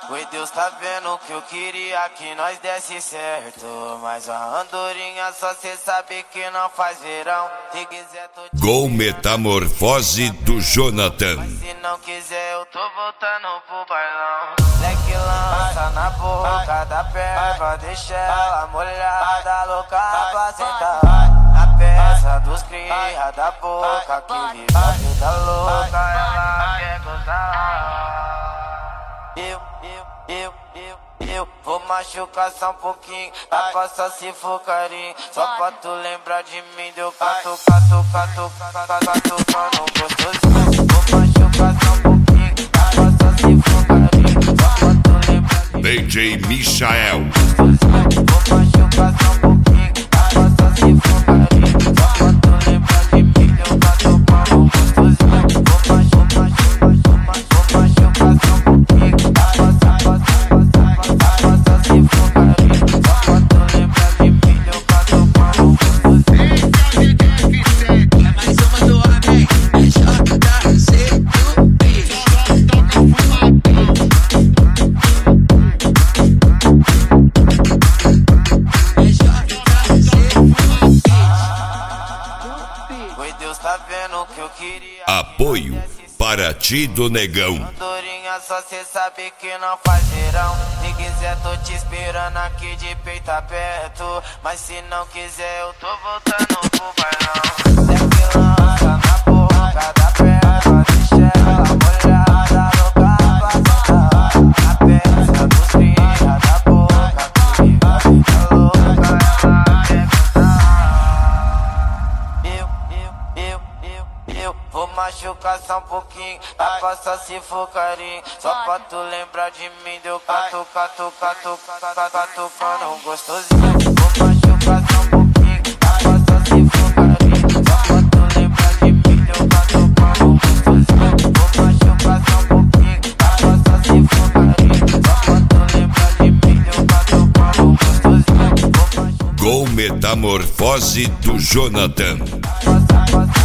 Oi, Deus tá vendo que eu queria que nós desse certo, mas a andorinha só cê sabe que não faz verão. Se quiser tô te Gol Metamorfose do Jonathan. mas se não quiser eu tô voltando pro bailão. Leque lança na boca da perva, deixa ela molhada, louca pra sentar. Na peça dos cria da boca, que vive a vida louca, ela quer gozar. Eu vou machucar só um pouquinho, dá pra só se for carinho. Só pra tu lembrar de mim, deu catucando gostosinho. Vou machucar só um pouquinho, dá pra só se for carinho. Só pra tu lembrar de mim, DJ Michael. vou machucar só um pouquinho, dá pra só se for carinho. Só pra tu lembrar de mim, deu catucando gostosinho. Vou machucar só um pouquinho, dá pra só Apoio Paraty do Negão. Andorinha só cê sabe que não faz verão. Se quiser tô te esperando aqui de peito aberto, mas se não quiser eu tô voltando pro bailão. Leque lança na boca da perva, deixa ela molhada, louca pra sentar. Na peça dos cria da boca, que vive a vida louca, ela quer gozar. Eu vou machucar só um pouquinho, dá pra só se for carinho. Só pra tu lembrar de mim, deu catucando gostosinho. Vou machucar só um pouquinho, dá pra só se for carinho. Só pra tu lembrar de mim, deu catucando gostosinho. Vou machucar só um pouquinho, dá pra só se for carinho. Só pra tu lembrar de mim, deu catucando gostosinho. Gol Metamorfose do Jonathan.